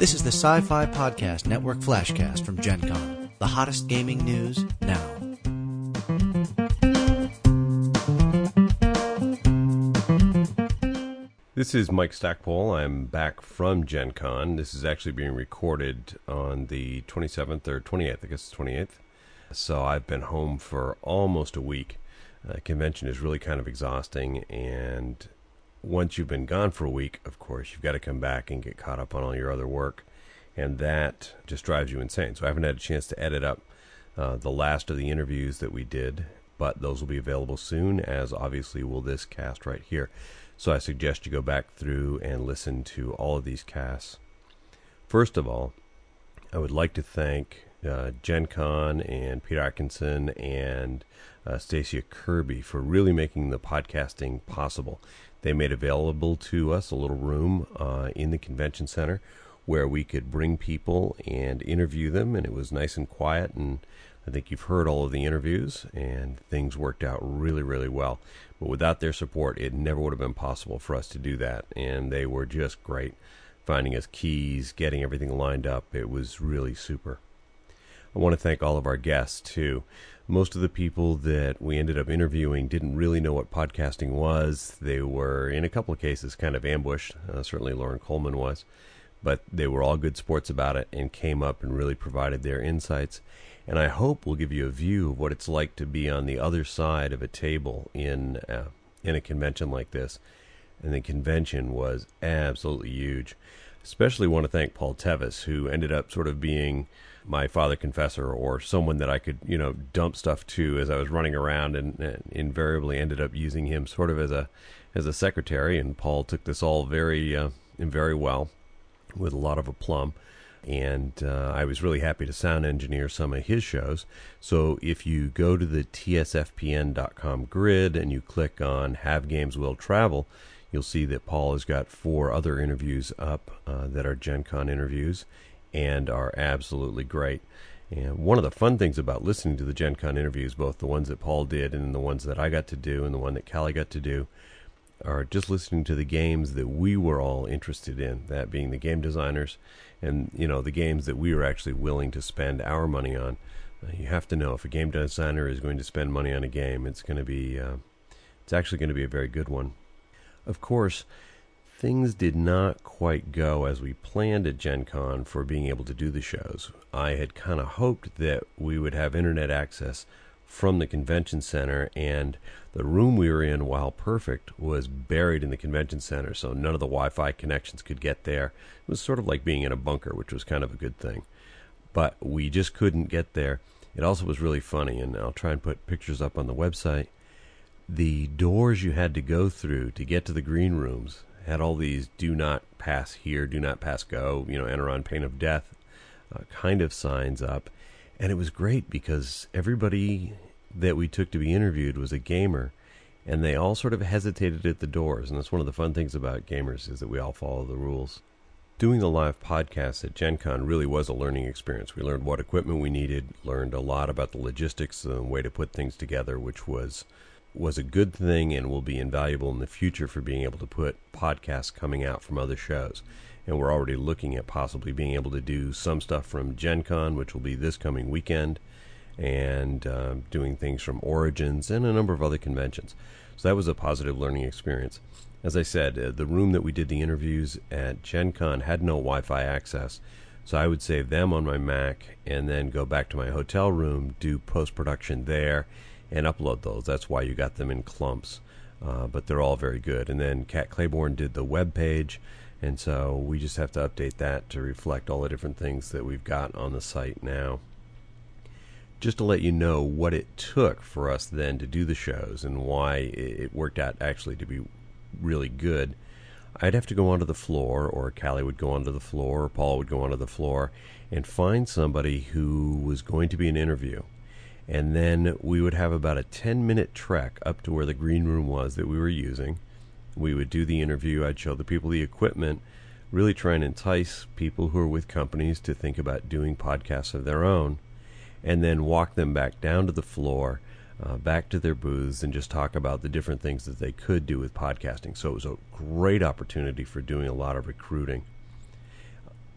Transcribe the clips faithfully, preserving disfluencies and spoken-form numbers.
This is the Sci-Fi Podcast Network Flashcast from Gen Con. The hottest gaming news now. This is Mike Stackpole. I'm back from Gen Con. This is actually being recorded on the twenty-seventh or twenty-eighth, I guess it's twenty-eighth. So I've been home for almost a week. Uh, convention is really kind of exhausting, and once you've been gone for a week, of course, you've got to come back and get caught up on all your other work, and that just drives you insane. So I haven't had a chance to edit up uh, the last of the interviews that we did, but those will be available soon, as obviously will this cast right here. So I suggest you go back through and listen to all of these casts. First of all, I would like to thank uh, Gen Con and Peter Atkinson and uh, Stacia Kirby for really making the podcasting possible. They made available to us a little room uh, in the convention center where we could bring people and interview them, and it was nice and quiet, and I think you've heard all of the interviews, and things worked out really, really well. But without their support, it never would have been possible for us to do that, and they were just great, finding us keys, getting everything lined up. It was really super. I want to thank all of our guests, too. Most of the people that we ended up interviewing didn't really know what podcasting was. They were, in a couple of cases, kind of ambushed. Uh, certainly Lauren Coleman was. But they were all good sports about it and came up and really provided their insights. And I hope we'll give you a view of what it's like to be on the other side of a table in, uh, in a convention like this. And the convention was absolutely huge. Especially want to thank Paul Tevis, who ended up sort of being my father confessor, or someone that I could, you know, dump stuff to as I was running around, and, and invariably ended up using him sort of as a as a secretary. And Paul took this all very uh, very well, with a lot of aplomb. And uh, I was really happy to sound engineer some of his shows. So if you go to the T S F P N dot com grid and you click on Have Games Will Travel, you'll see that Paul has got four other interviews up uh, that are Gen Con interviews and are absolutely great. And one of the fun things about listening to the Gen Con interviews, both the ones that Paul did and the ones that I got to do and the one that Callie got to do, are just listening to the games that we were all interested in, that being the game designers and, you know, the games that we were actually willing to spend our money on. Uh, you have to know, if a game designer is going to spend money on a game, it's going to be, uh, it's actually going to be a very good one. Of course, things did not quite go as we planned at Gen Con for being able to do the shows. I had kind of hoped that we would have internet access from the convention center, and the room we were in, while perfect, was buried in the convention center, so none of the Wi-Fi connections could get there. It was sort of like being in a bunker, which was kind of a good thing. But we just couldn't get there. It also was really funny, and I'll try and put pictures up on the website. The doors you had to go through to get to the green rooms had all these do not pass here, do not pass go, you know, enter on pain of death uh, kind of signs up. And it was great because everybody that we took to be interviewed was a gamer, and they all sort of hesitated at the doors. And that's one of the fun things about gamers, is that we all follow the rules. Doing a live podcast at Gen Con really was a learning experience. We learned what equipment we needed, learned a lot about the logistics and the way to put things together, which was was a good thing and will be invaluable in the future for being able to put podcasts coming out from other shows. And we're already looking at possibly being able to do some stuff from Gen Con, which will be this coming weekend, and uh, doing things from Origins and a number of other conventions. So that was a positive learning experience. As I said, uh, the room that we did the interviews at Gen Con had no Wi-Fi access, so I would save them on my Mac and then go back to my hotel room, do post-production there, and upload those. That's why you got them in clumps. Uh, but they're all very good. And then Kat Claiborne did the web page, and so we just have to update that to reflect all the different things that we've got on the site now. Just to let you know what it took for us then to do the shows and why it worked out actually to be really good, I'd have to go onto the floor, or Callie would go onto the floor, or Paul would go onto the floor, and find somebody who was going to be an interview. And then we would have about a ten-minute trek up to where the green room was that we were using. We would do the interview. I'd show the people the equipment, really try and entice people who are with companies to think about doing podcasts of their own, and then walk them back down to the floor, uh, back to their booths, and just talk about the different things that they could do with podcasting. So it was a great opportunity for doing a lot of recruiting.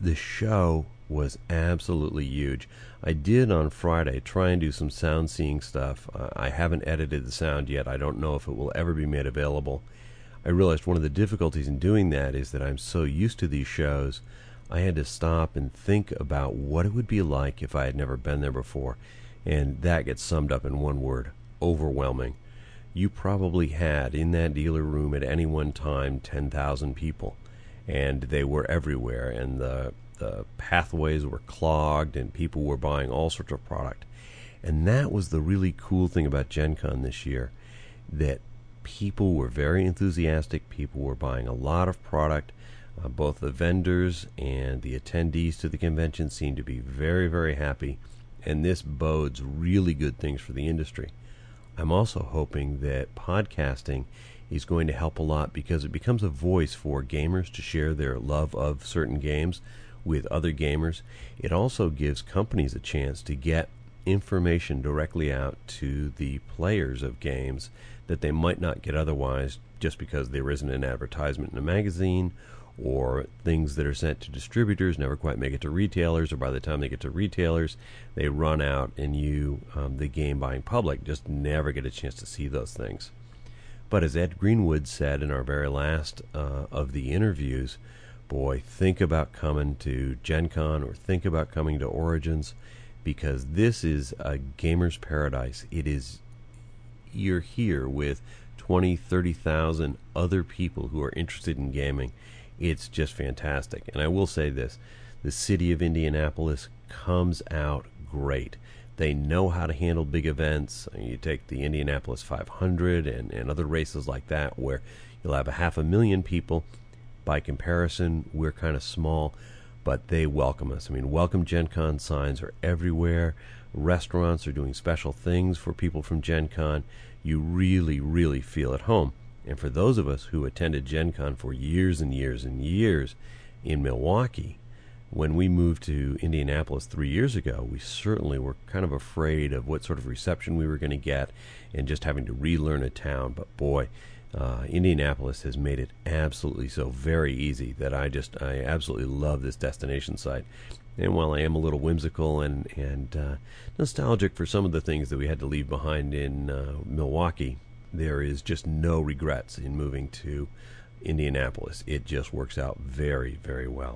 the show was absolutely huge. I did on Friday try and do some sound seeing stuff. Uh, I haven't edited the sound yet. I don't know if it will ever be made available. I realized one of the difficulties in doing that is that I'm so used to these shows, I had to stop and think about what it would be like if I had never been there before. And that gets summed up in one word: overwhelming. You probably had in that dealer room at any one time ten thousand people, and they were everywhere, and the the pathways were clogged, and people were buying all sorts of product. And that was the really cool thing about Gen Con this year, that people were very enthusiastic. People were buying a lot of product. Uh, both the vendors and the attendees to the convention seemed to be very, very happy, and this bodes really good things for the industry. I'm also hoping that podcasting is going to help a lot, because it becomes a voice for gamers to share their love of certain games with other gamers. It also gives companies a chance to get information directly out to the players of games that they might not get otherwise, just because there isn't an advertisement in a magazine, or things that are sent to distributors never quite make it to retailers, or by the time they get to retailers, they run out, and you, um, the game-buying public, just never get a chance to see those things. But as Ed Greenwood said in our very last uh, of the interviews, boy, think about coming to Gen Con, or think about coming to Origins, because this is a gamer's paradise. It is, you're here with twenty, thirty thousand other people who are interested in gaming. It's just fantastic. And I will say this, the city of Indianapolis comes out great. They know how to handle big events. You take the Indianapolis five hundred and, and other races like that, where you'll have a half a million people. By comparison, we're kind of small, but they welcome us. I mean, Welcome Gen Con signs are everywhere. Restaurants are doing special things for people from Gen Con. You really, really feel at home. And for those of us who attended Gen Con for years and years and years in Milwaukee, when we moved to Indianapolis three years ago, we certainly were kind of afraid of what sort of reception we were going to get, and just having to relearn a town. But boy, uh, Indianapolis has made it absolutely so very easy that I just, I absolutely love this destination site. And while I am a little whimsical and, and uh, nostalgic for some of the things that we had to leave behind in uh, Milwaukee, there is just no regrets in moving to Indianapolis. It just works out very, very well.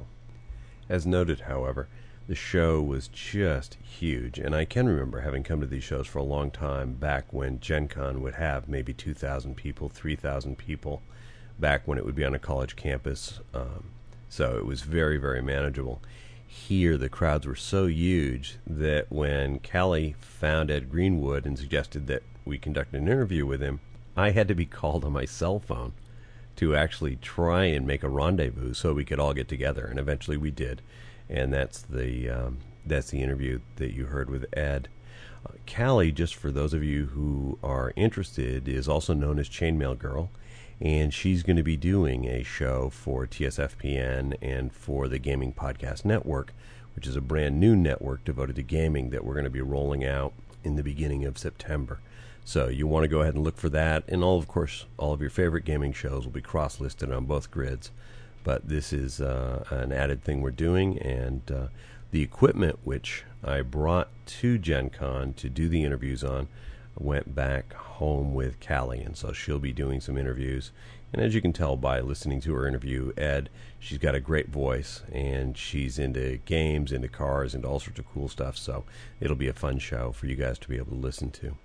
As noted, however, the show was just huge, and I can remember having come to these shows for a long time back when Gen Con would have maybe two thousand people, three thousand people, back when it would be on a college campus, um, so it was very, very manageable. Here, the crowds were so huge that when Callie found Ed Greenwood and suggested that we conduct an interview with him, I had to be called on my cell phone to actually try and make a rendezvous so we could all get together, and eventually we did. And that's the um, that's the interview that you heard with Ed. Uh, Callie, just for those of you who are interested, is also known as Chainmail Girl, and she's going to be doing a show for T S F P N and for the Gaming Podcast Network, which is a brand new network devoted to gaming that we're going to be rolling out in the beginning of September. So you want to go ahead and look for that, and all of course all of your favorite gaming shows will be cross-listed on both grids. But this is uh, an added thing we're doing, and uh, the equipment which I brought to Gen Con to do the interviews on went back home with Callie, and so she'll be doing some interviews. And as you can tell by listening to her interview, Ed, she's got a great voice, and she's into games, into cars, into all sorts of cool stuff, so it'll be a fun show for you guys to be able to listen to.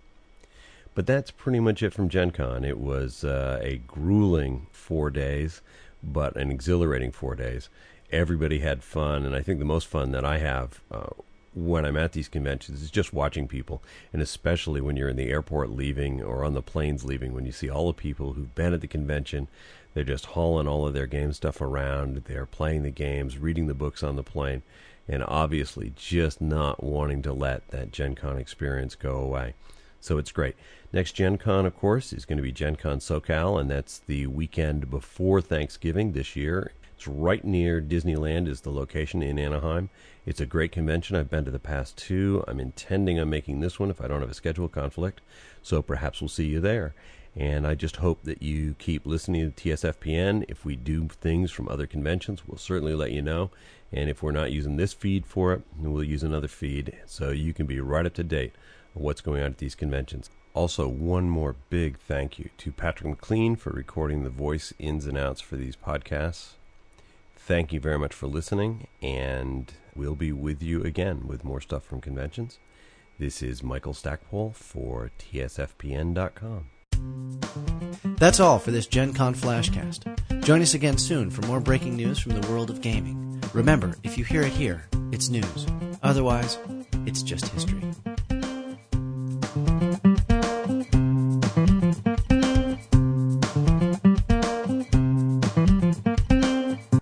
But that's pretty much it from Gen Con. It was uh, a grueling four days, but an exhilarating four days. Everybody had fun, and I think the most fun that I have uh, when I'm at these conventions is just watching people, and especially when you're in the airport leaving or on the planes leaving, when you see all the people who've been at the convention. They're just hauling all of their game stuff around. They're playing the games, reading the books on the plane, and obviously just not wanting to let that Gen Con experience go away. So it's great. Next Gen Con, of course, is going to be Gen Con SoCal, and that's the weekend before Thanksgiving this year. It's right near Disneyland is the location in Anaheim. It's a great convention. I've been to the past two. I'm intending on making this one if I don't have a schedule conflict, so perhaps we'll see you there. And I just hope that you keep listening to T S F P N. If we do things from other conventions, we'll certainly let you know. And if we're not using this feed for it, we'll use another feed so you can be right up to date on what's going on at these conventions. Also, one more big thank you to Patrick McLean for recording the voice ins and outs for these podcasts. Thank you very much for listening, and we'll be with you again with more stuff from conventions. This is Michael Stackpole for T S F P N dot com. That's all for this Gen Con Flashcast. Join us again soon for more breaking news from the world of gaming. Remember, if you hear it here, it's news. Otherwise, it's just history.